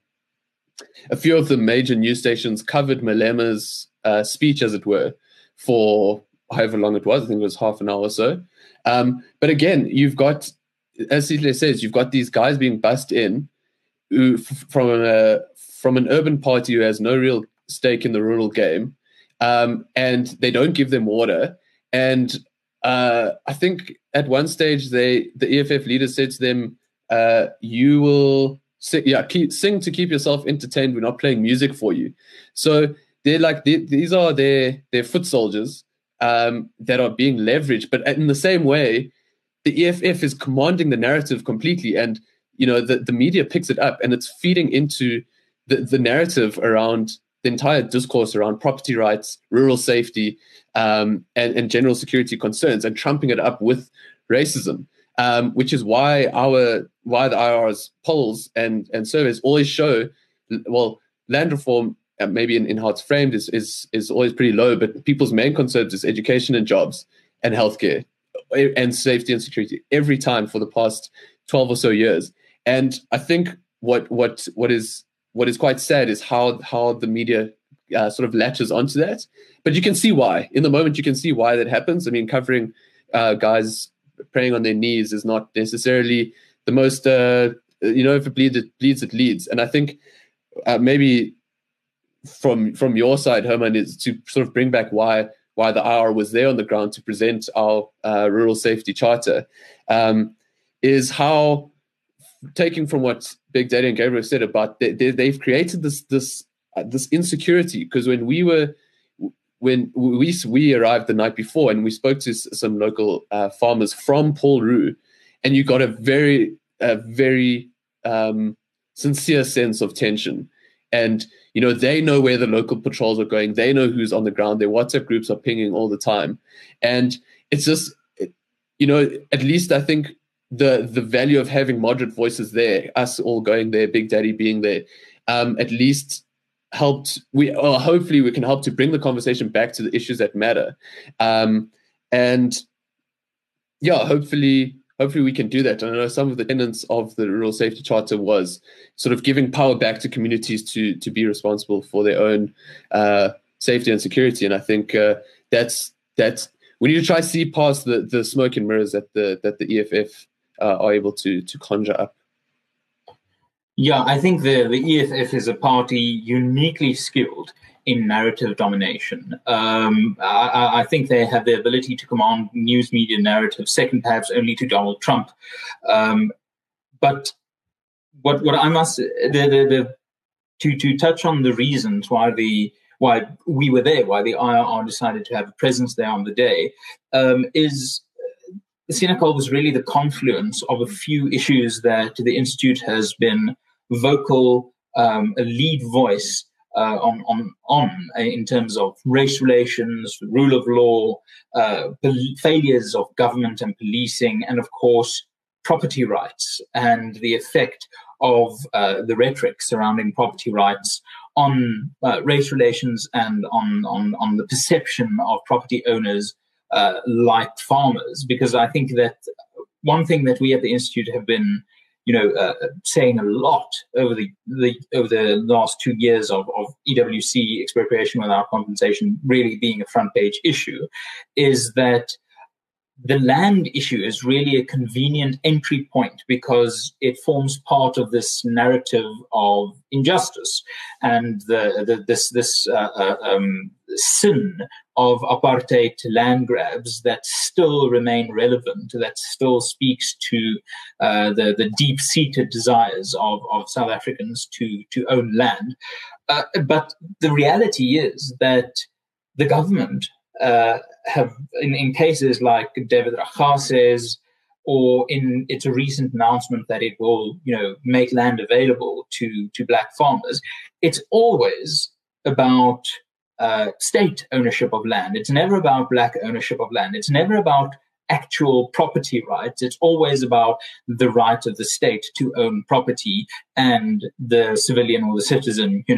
Speaker 4: a few of the major news stations covered Malema's uh, speech, as it were, for however long it was. I think it was half an hour or so. Um, but again, you've got, as Sihle says, you've got these guys being bussed in who, f- from a from an urban party who has no real stake in the rural game, um, and they don't give them water. And uh, I think at one stage, they the E F F leader said to them, uh, "You will sing, yeah, keep, sing to keep yourself entertained. We're not playing music for you." So they're like they, these are their their foot soldiers um, that are being leveraged. But in the same way, the E F F is commanding the narrative completely, and you know the, the media picks it up, and it's feeding into the, the narrative around the entire discourse around property rights, rural safety, um, and, and general security concerns, and trumping it up with racism, um, which is why our why the I R R's polls and, and surveys always show, well, land reform, uh, maybe in, in how it's framed, is, is is always pretty low, but people's main concerns is education and jobs and healthcare and safety and security every time for the past twelve or so years. And I think what what what is what is quite sad is how how the media uh, sort of latches onto that. But you can see why. In the moment, you can see why that happens. I mean, covering uh, guys praying on their knees is not necessarily the most, uh, you know, if it bleeds, it bleeds, it leads. And I think uh, maybe from from your side, Herman, is to sort of bring back why why the I R was there on the ground to present our uh, rural safety charter, um, is how, taking from what Big Daddy and Gabriel said about they, they, they've created this this uh, this insecurity, because when we were when we we arrived the night before and we spoke to some local uh, farmers from Paul Roux, and you got a very a very um, sincere sense of tension. And you know, they know where the local patrols are going. They know who's on the ground. Their WhatsApp groups are pinging all the time. And it's just, you know, at least I think the the value of having moderate voices there, us all going there, Big Daddy being there, um, at least helped, we, or hopefully we can help to bring the conversation back to the issues that matter. Um, and yeah, hopefully, hopefully we can do that. And I know some of the tenets of the Rural Safety Charter was sort of giving power back to communities to to be responsible for their own uh, safety and security. And I think uh, that's that's we need to try to see past the the smoke and mirrors that the that the E F F uh, are able to to conjure up.
Speaker 1: Yeah, I think the, the E F F is a party uniquely skilled in narrative domination. Um, I, I think they have the ability to command news media narrative, second perhaps only to Donald Trump. Um, but what what I must the, the, the to to touch on the reasons why the why we were there, why the I R R decided to have a presence there on the day, um, is the Senekal was really the confluence of a few issues that the Institute has been vocal, um, a lead voice uh, on, on, on in terms of race relations, rule of law, uh, failures of government and policing, and of course, property rights and the effect of uh, the rhetoric surrounding property rights on uh, race relations and on, on, on the perception of property owners uh, like farmers. Because I think that one thing that we at the Institute have been you know, uh, saying a lot over the, the over the last two years of, of E W C expropriation without compensation really being a front page issue, is that the land issue is really a convenient entry point because it forms part of this narrative of injustice and the, the this this uh, uh, um, sin of apartheid land grabs that still remain relevant, that still speaks to uh, the the deep-seated desires of, of South Africans to to own land. Uh, but the reality is that the government Uh, have, in, in cases like David Rachar says, or in its a recent announcement that it will, you know, make land available to, to black farmers, it's always about uh, state ownership of land. It's never about black ownership of land. It's never about actual property rights. It's always about the right of the state to own property and the civilian or the citizen, you know,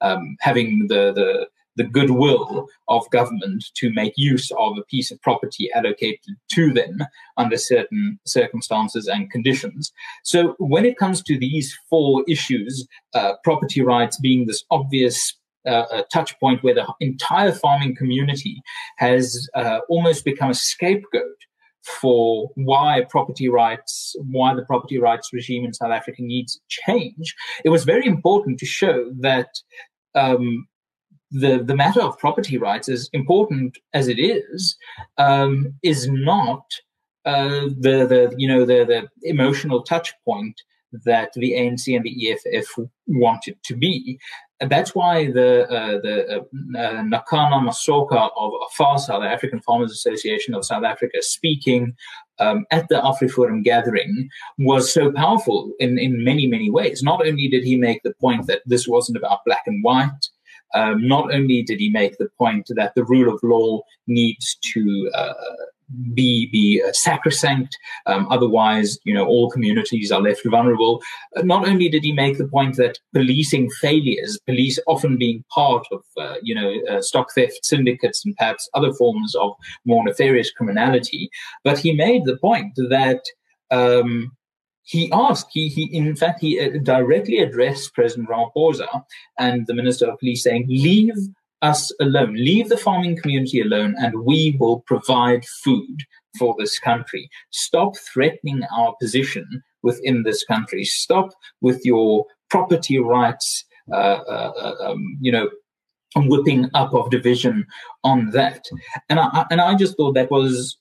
Speaker 1: um, having the, the the goodwill of government to make use of a piece of property allocated to them under certain circumstances and conditions. So when it comes to these four issues, uh, property rights being this obvious uh, a touch point where the entire farming community has uh, almost become a scapegoat for why property rights, why the property rights regime in South Africa needs change, it was very important to show that um, the the matter of property rights, as important as it is, um, is not uh, the the you know the the emotional touch point that the A N C and the E F F wanted to be. And that's why the uh, the uh, uh, Nakana Masoka of AFASA, the African Farmers Association of South Africa, speaking um, at the AfriForum gathering was so powerful in, in many, many ways. Not only did he make the point that this wasn't about black and white, um, not only did he make the point that the rule of law needs to uh, be be uh, sacrosanct, um, otherwise, you know, all communities are left vulnerable. Uh, not only did he make the point that policing failures, police often being part of, uh, you know, uh, stock theft syndicates and perhaps other forms of more nefarious criminality, but he made the point that um, he asked, he, he in fact, he uh, directly addressed President Ramaphosa and the Minister of Police saying, leave us alone, leave the farming community alone, and we will provide food for this country. Stop threatening our position within this country. Stop with your property rights, uh, uh, um, you know, whipping up of division on that. And I and I just thought that was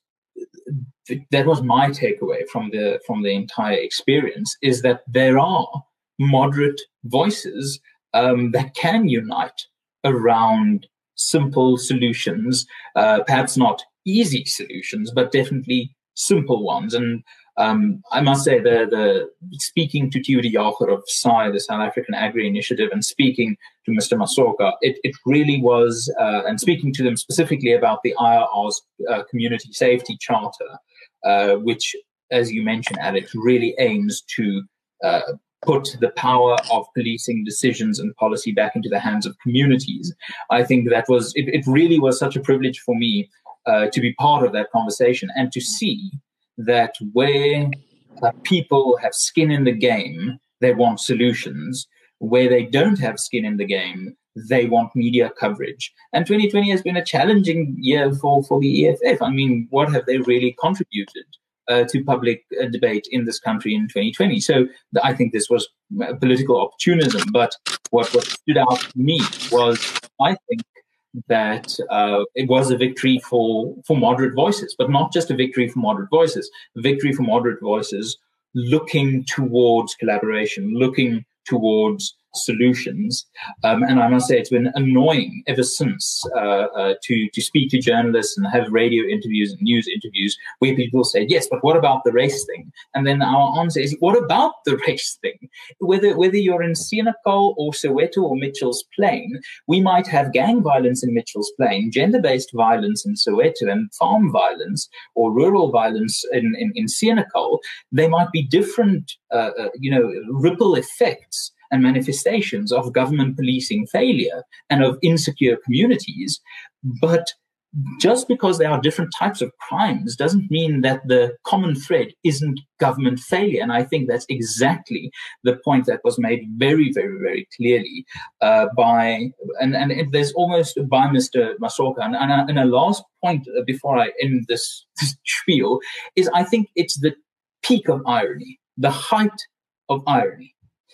Speaker 1: that was my takeaway from the from the entire experience, is that there are moderate voices um, that can unite around simple solutions, uh, perhaps not easy solutions, but definitely simple ones. And um, I must say, the, the speaking to Theo de Jager of S A I, the South African Agri Initiative, and speaking to Mister Masoka, it, it really was, uh, and speaking to them specifically about the I R R's uh, Community Safety Charter, uh, which, as you mentioned, Alex, really aims to uh, put the power of policing decisions and policy back into the hands of communities. I think that was, it, it really was such a privilege for me uh, to be part of that conversation and to see that where uh, people have skin in the game, they want solutions. Where they don't have skin in the game, they want media coverage. And twenty twenty has been a challenging year for, for the E F F. I mean, what have they really contributed Uh, to public uh, debate in this country in twenty twenty? So th- I think this was uh, political opportunism. But what, what stood out to me was, I think that uh, it was a victory for, for moderate voices, but not just a victory for moderate voices, a victory for moderate voices looking towards collaboration, looking towards solutions. Um, and I must say, it's been annoying ever since uh, uh, to, to speak to journalists and have radio interviews and news interviews where people say, yes, but what about the race thing? And then our answer is, what about the race thing? Whether whether you're in Senekal or Soweto or Mitchell's Plain, we might have gang violence in Mitchell's Plain, gender-based violence in Soweto, and farm violence or rural violence in, in, in Senekal. They might be different, uh, uh, you know, ripple effects and manifestations of government policing failure and of insecure communities. But just because there are different types of crimes doesn't mean that the common thread isn't government failure. And I think that's exactly the point that was made very, very, very clearly uh, by, and, and there's almost by Mister Masoka. And, and, a, and a last point before I end this, this spiel is, I think it's the peak of irony, the height of irony,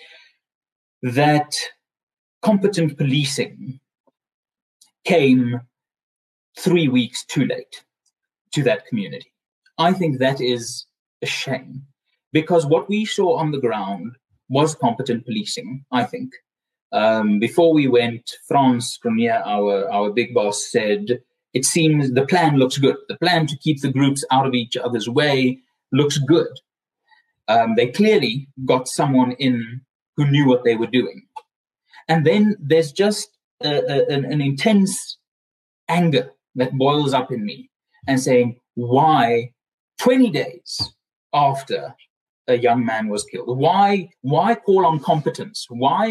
Speaker 1: that competent policing came three weeks too late to that community. I think that is a shame, because what we saw on the ground was competent policing, I think. Um, before we went, Frans Cronje, our, our big boss, said, it seems the plan looks good. The plan to keep the groups out of each other's way looks good. Um, they clearly got someone in who knew what they were doing. And then there's just a, a, an, an intense anger that boils up in me and saying, why twenty days after a young man was killed, why, why call on competence? Why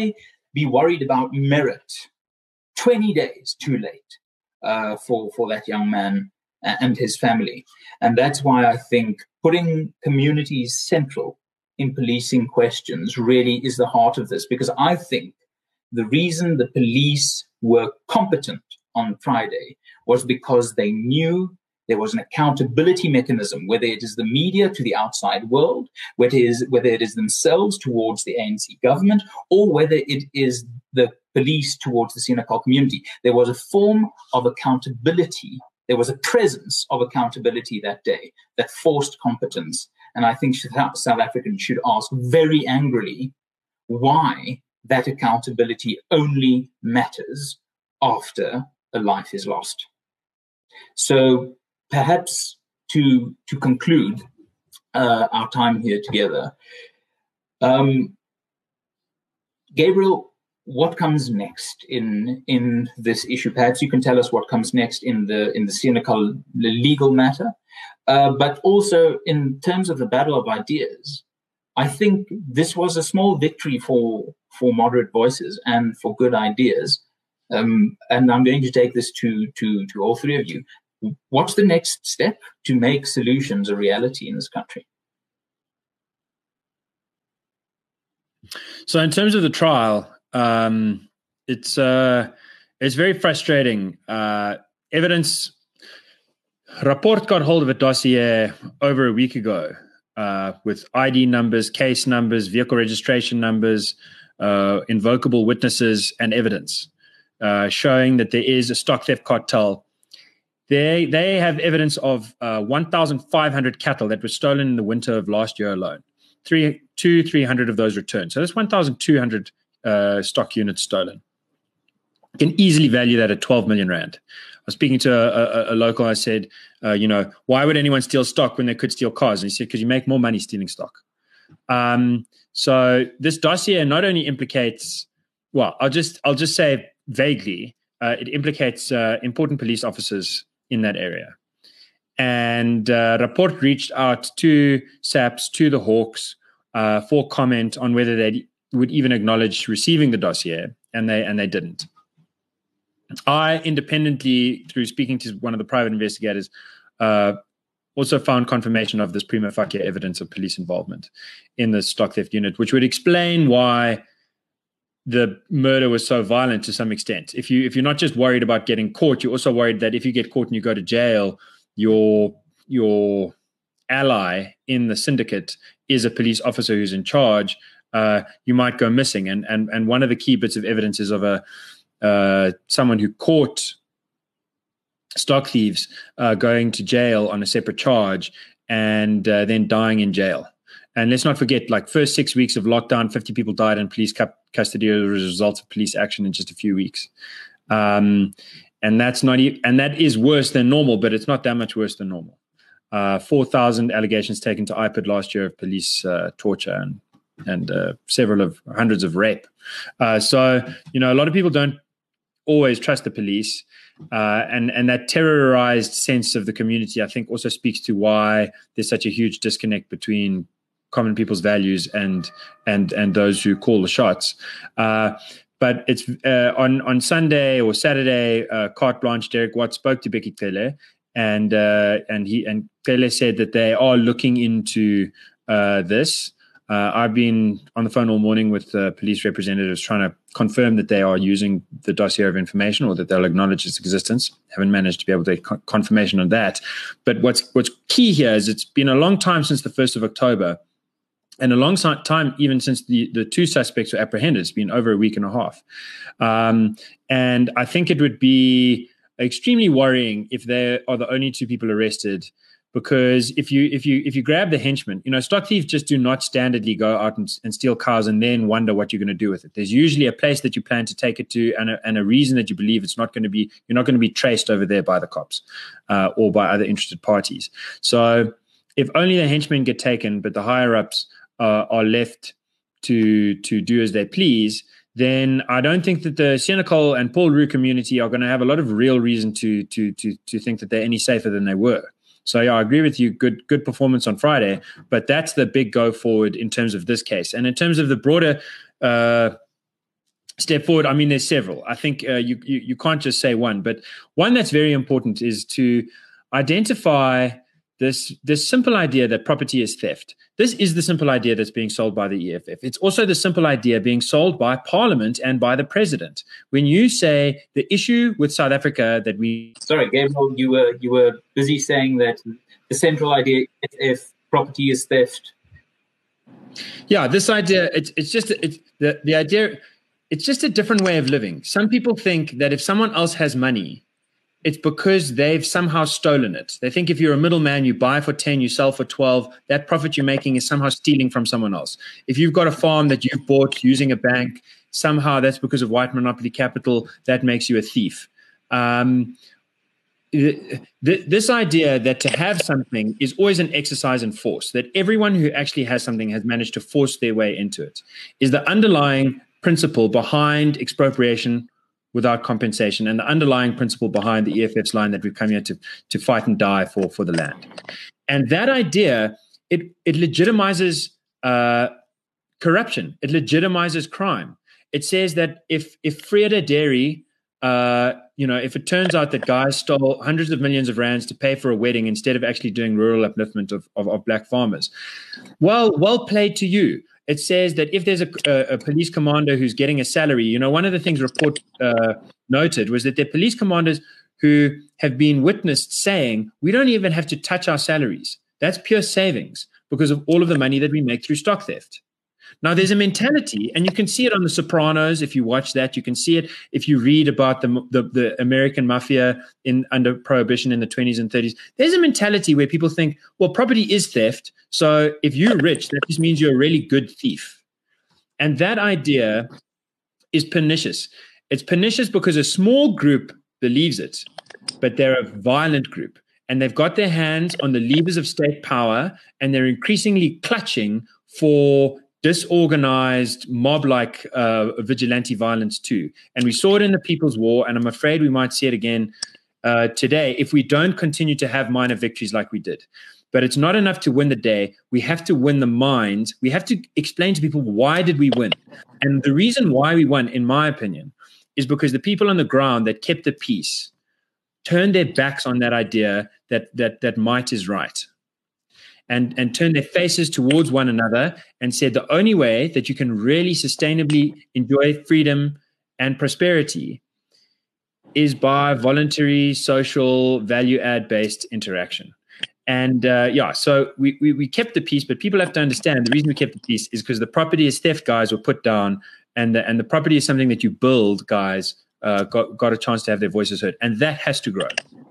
Speaker 1: be worried about merit twenty days too late uh, for, for that young man and his family. And that's why I think putting communities central in policing questions really is the heart of this, because I think the reason the police were competent on Friday was because they knew there was an accountability mechanism, whether it is the media to the outside world, whether it is, whether it is themselves towards the A N C government, or whether it is the police towards the Senekal community. There was a form of accountability. There was a presence of accountability that day that forced competence. And I think South Africans should ask very angrily why that accountability only matters after a life is lost. So perhaps to, to conclude uh, our time here together, um, Gabriel, what comes next in in this issue? Perhaps you can tell us what comes next in the in the Senekal legal matter, uh, but also in terms of the battle of ideas. I think this was a small victory for for moderate voices and for good ideas. Um, and I'm going to take this to to to all three of you. What's the next step to make solutions a reality in this country?
Speaker 2: So, in terms of the trial. Um, it's uh, it's very frustrating. Uh, evidence Rapport got hold of a dossier over a week ago uh, with I D numbers, case numbers, vehicle registration numbers, uh, invocable witnesses, and evidence uh, showing that there is a stock theft cartel. They they have evidence of uh, one thousand five hundred cattle that were stolen in the winter of last year alone. Three, two, three hundred of those returned. So that's one thousand two hundred Uh, stock units stolen. You can easily value that at twelve million rand. I was speaking to a, a, a local. I said, uh, you know, why would anyone steal stock when they could steal cars? And he said, because you make more money stealing stock. Um, so this dossier not only implicates, well, I'll just I'll just say vaguely, uh, it implicates uh, important police officers in that area. And uh, Rapport reached out to SAPS, to the Hawks, uh, for comment on whether they'd would even acknowledge receiving the dossier, and they and they didn't. I independently, through speaking to one of the private investigators, uh, also found confirmation of this prima facie evidence of police involvement in the stock theft unit, which would explain why the murder was so violent to some extent. If you if you're not just worried about getting caught, you're also worried that if you get caught and you go to jail, your your ally in the syndicate is a police officer who's in charge. Uh, you might go missing. And and and one of the key bits of evidence is of a uh, someone who caught stock thieves uh, going to jail on a separate charge and uh, then dying in jail. And let's not forget, like first six weeks of lockdown, fifty people died in police cu- custody as a result of police action in just a few weeks. Um, and that's not e- and that is worse than normal, but it's not that much worse than normal. Uh, four thousand allegations taken to I P I D last year of police uh, torture and and uh, several of hundreds of rape. Uh, so, you know, a lot of people don't always trust the police. Uh, and, and that terrorized sense of the community, I think, also speaks to why there's such a huge disconnect between common people's values and and and those who call the shots. Uh, but it's uh, on, on Sunday or Saturday, uh, carte blanche, Derek Watt spoke to Bheki Cele, and, uh, and, he, and Cele said that they are looking into uh, this. Uh, I've been on the phone all morning with uh, police representatives trying to confirm that they are using the dossier of information or that they'll acknowledge its existence. Haven't managed to be able to get co- confirmation on that. But what's what's key here is it's been a long time since the first of October, and a long time even since the, the two suspects were apprehended. It's been over a week and a half. Um, and I think it would be extremely worrying if they are the only two people arrested. Because if you if you if you grab the henchmen, you know, stock thieves just do not standardly go out and, and steal cars and then wonder what you're going to do with it. There's usually a place that you plan to take it to, and a, and a reason that you believe it's not going to be you're not going to be traced over there by the cops uh, or by other interested parties. So if only the henchmen get taken, but the higher ups uh, are left to to do as they please, then I don't think that the Senekal and Paul Roux community are going to have a lot of real reason to to to to think that they're any safer than they were. So, yeah, I agree with you. Good good performance on Friday. But that's the big go forward in terms of this case. And in terms of the broader uh, step forward, I mean, there's several. I think uh, you, you you can't just say one, but one that's very important is to identify this this simple idea that property is theft. This is the simple idea that's being sold by the E F F. It's also the simple idea being sold by Parliament and by the President. When you say the issue with South Africa that we...
Speaker 1: Sorry, Gabriel, you were you were busy saying that the central idea is if property is theft.
Speaker 2: Yeah, this idea, it's it's just, it's the, the idea, it's just a different way of living. Some people think that if someone else has money, it's because they've somehow stolen it. They think if you're a middleman, you buy for ten, you sell for twelve, that profit you're making is somehow stealing from someone else. If you've got a farm that you've bought using a bank, somehow that's because of white monopoly capital, that makes you a thief. Um, th- th- this idea that to have something is always an exercise in force, that everyone who actually has something has managed to force their way into it, is the underlying principle behind expropriation without compensation, and the underlying principle behind the E F F's line that we've come here to, to fight and die for, for the land. And that idea, it, it legitimizes uh, corruption. It legitimizes crime. It says that if, if Vrede Dairy, uh, you know, if it turns out that guys stole hundreds of millions of rands to pay for a wedding instead of actually doing rural upliftment of, of, of black farmers, well, well played to you. It says that if there's a, a, a police commander who's getting a salary, you know, one of the things report uh, noted was that there are police commanders who have been witnessed saying, we don't even have to touch our salaries. That's pure savings because of all of the money that we make through stock theft. Now, there's a mentality, and you can see it on The Sopranos. If you watch that, you can see it if you read about the, the, the American mafia in under Prohibition in the twenties and thirties. There's a mentality where people think, well, property is theft. So if you're rich, that just means you're a really good thief. And that idea is pernicious. It's pernicious because a small group believes it, but they're a violent group. And they've got their hands on the levers of state power, and they're increasingly clutching for disorganized, mob-like uh, vigilante violence too. And we saw it in the People's War, and I'm afraid we might see it again uh, today if we don't continue to have minor victories like we did. But it's not enough to win the day. We have to win the minds. We have to explain to people, why did we win? And the reason why we won, in my opinion, is because the people on the ground that kept the peace turned their backs on that idea that that that might is right. And, and turn their faces towards one another and said the only way that you can really sustainably enjoy freedom and prosperity is by voluntary, social, value-add-based interaction. And, uh, yeah, so we, we, we kept the peace, but people have to understand the reason we kept the peace is because the property is theft guys were put down, and the, and the property is something that you build guys uh, got, got a chance to have their voices heard, and that has to grow.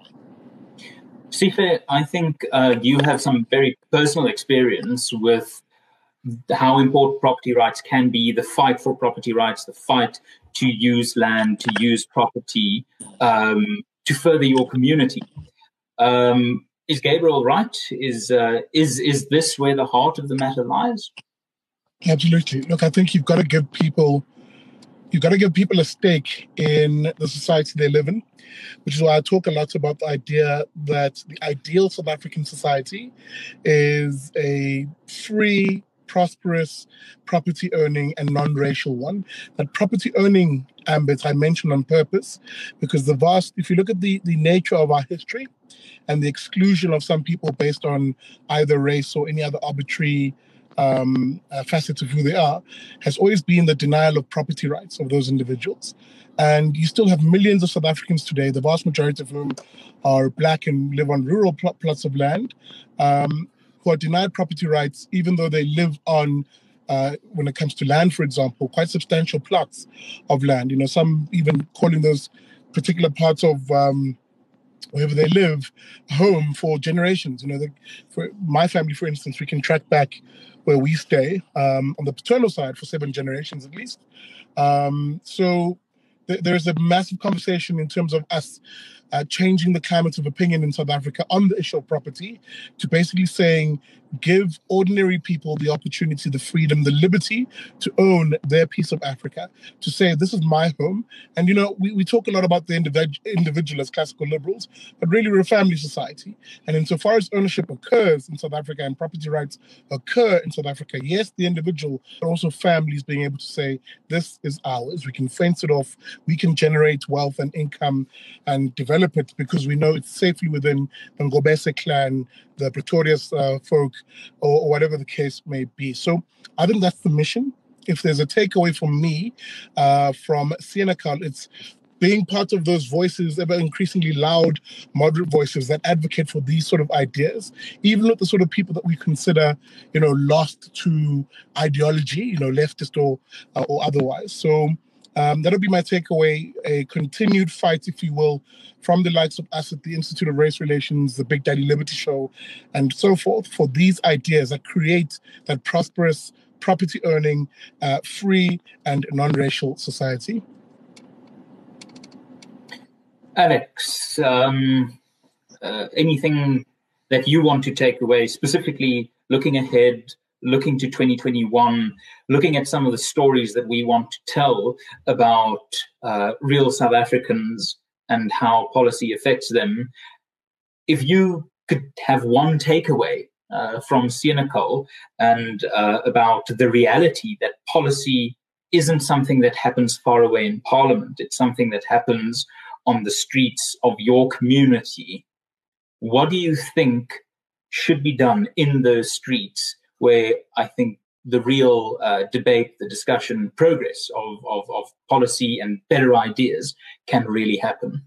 Speaker 1: Sife, I think uh, you have some very personal experience with how important property rights can be, the fight for property rights, the fight to use land, to use property, um, to further your community. Um, is Gabriel right? Is, uh, is, is this where the heart of the matter lies?
Speaker 3: Absolutely. Look, I think you've got to give people You've got to give people a stake in the society they live in, which is why I talk a lot about the idea that the ideal South African society is a free, prosperous, property-owning and non-racial one. That property-owning ambit I mentioned on purpose, because the vast, if you look at the, the nature of our history and the exclusion of some people based on either race or any other arbitrary Um, uh, facets of who they are, has always been the denial of property rights of those individuals. And you still have millions of South Africans today, the vast majority of whom are black and live on rural pl- plots of land, um, who are denied property rights, even though they live on, uh, when it comes to land, for example, quite substantial plots of land. You know, some even calling those particular parts of um, wherever they live home for generations. You know, the, for my family, for instance, we can track back where we stay um, on the paternal side for seven generations at least. Um, so th- there's a massive conversation in terms of us uh, changing the climate of opinion in South Africa on the issue of property, to basically saying, give ordinary people the opportunity, the freedom, the liberty to own their piece of Africa, to say, this is my home. And, you know, we, we talk a lot about the individ- individual as classical liberals, but really we're a family society. And insofar as ownership occurs in South Africa and property rights occur in South Africa, yes, the individual, but also families being able to say, this is ours. We can fence it off. We can generate wealth and income and develop it because we know it's safely within the Ngobese clan, the Pretorius uh, folk, or, or whatever the case may be. So I think that's the mission. If there's a takeaway from me, uh, from Senekal, it's being part of those voices, ever increasingly loud, moderate voices that advocate for these sort of ideas, even with the sort of people that we consider, you know, lost to ideology, you know, leftist or, uh, or otherwise. So Um, that'll be my takeaway, a continued fight, if you will, from the likes of us at the Institute of Race Relations, the Big Daddy Liberty Show, and so forth, for these ideas that create that prosperous, property-owning, uh, free and non-racial society.
Speaker 1: Alex, um, uh, anything that you want to take away, specifically looking ahead, looking to twenty twenty-one, looking at some of the stories that we want to tell about uh, real South Africans and how policy affects them. If you could have one takeaway uh, from Senekal and uh, about the reality that policy isn't something that happens far away in Parliament, it's something that happens on the streets of your community, what do you think should be done in those streets where I think the real uh, debate, the discussion, progress of, of, of policy and better ideas can really happen?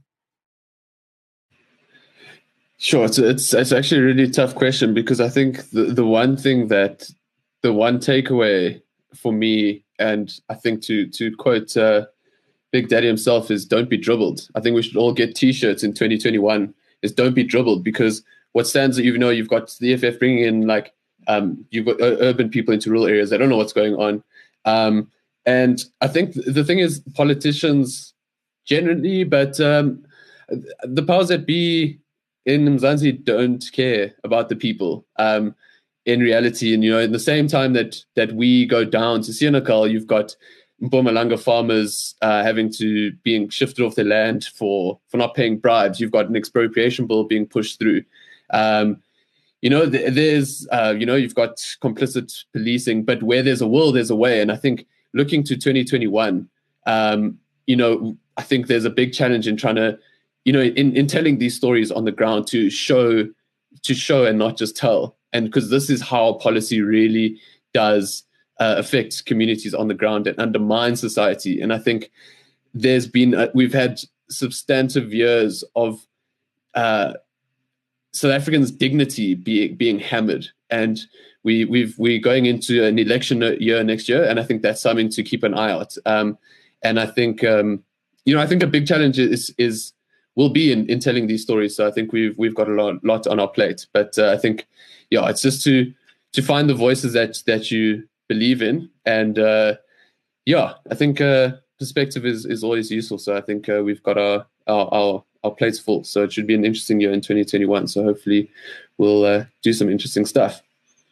Speaker 4: Sure, it's, it's it's actually a really tough question, because I think the, the one thing that, the one takeaway for me, and I think to to quote uh, Big Daddy himself, is don't be dribbled. I think we should all get T-shirts in twenty twenty-one, is don't be dribbled, because what stands, even though you've got the E F F bringing in, like, um, you've got uh, urban people into rural areas, they don't know what's going on. Um, and I think the thing is, politicians generally, but um, the powers that be in Mzansi don't care about the people um, in reality. And, you know, in the same time that that we go down to Senekal, you've got Mpumalanga farmers uh, having to being shifted off their land for, for not paying bribes. You've got an expropriation bill being pushed through. Um, you know, th- there's, uh, you know, you've got complicit policing, but where there's a will, there's a way. And I think looking to twenty twenty-one, um, you know, I think there's a big challenge in trying to, you know, in, in telling these stories on the ground to show, to show and not just tell. And because this is how policy really does uh, affect communities on the ground and undermine society. And I think there's been, uh, we've had substantive years of uh, South Africans' dignity being being hammered. And we, we've, we're going into an election year next year. And I think that's something to keep an eye out. Um, and I think, um, you know, I think a big challenge is, is, will be in, in telling these stories. So I think we've we've got a lot, lot on our plate. But uh, I think, yeah, it's just to to find the voices that that you believe in. And uh, yeah, I think uh, perspective is, is always useful. So I think uh, we've got our, our our our plates full. So it should be an interesting year in twenty twenty-one. So hopefully we'll uh, do some interesting stuff.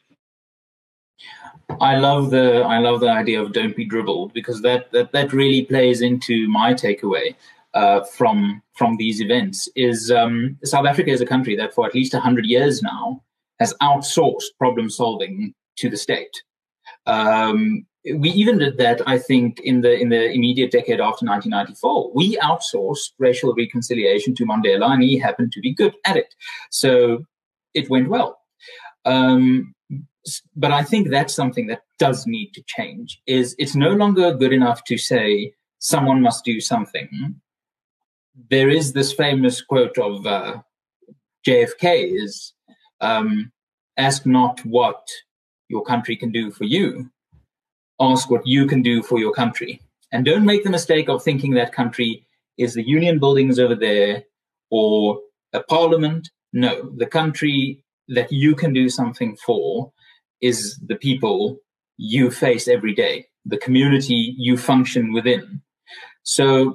Speaker 1: I love the I love the idea of don't be dribbled, because that that, that really plays into my takeaway. Uh, from from these events is um, South Africa is a country that for at least one hundred years now has outsourced problem solving to the state. Um, we even did that, I think, in the in the immediate decade after nineteen ninety-four. We outsourced racial reconciliation to Mandela, and he happened to be good at it. So it went well. Um, but I think that's something that does need to change. Is it's no longer good enough to say someone must do something. There is this famous quote of uh, J F K is, um, ask not what your country can do for you, ask what you can do for your country. And don't make the mistake of thinking that country is the union buildings over there or a parliament. No, the country that you can do something for is the people you face every day, the community you function within. So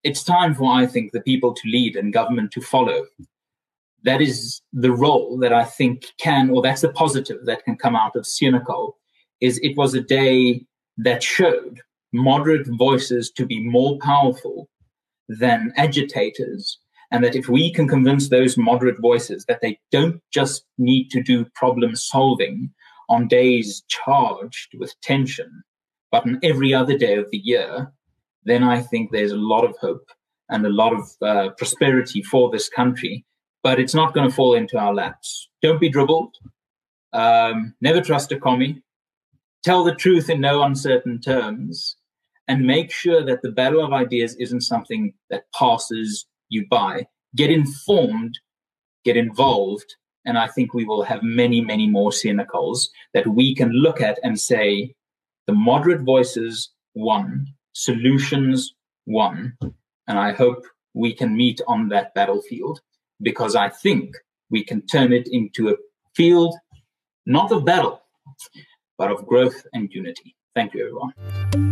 Speaker 1: it's time for, I think, the people to lead and government to follow. That is the role that I think can, or that's the positive that can come out of Senekal, is it was a day that showed moderate voices to be more powerful than agitators, and that if we can convince those moderate voices that they don't just need to do problem solving on days charged with tension, but on every other day of the year, then I think there's a lot of hope and a lot of uh, prosperity for this country. But it's not going to fall into our laps. Don't be dribbled. Um, never trust a commie. Tell the truth in no uncertain terms. And make sure that the battle of ideas isn't something that passes you by. Get informed, get involved, and I think we will have many, many more Senekals that we can look at and say, the moderate voices won, solutions won. And I hope we can meet on that battlefield, because I think we can turn it into a field, not of battle, but of growth and unity. Thank you, everyone.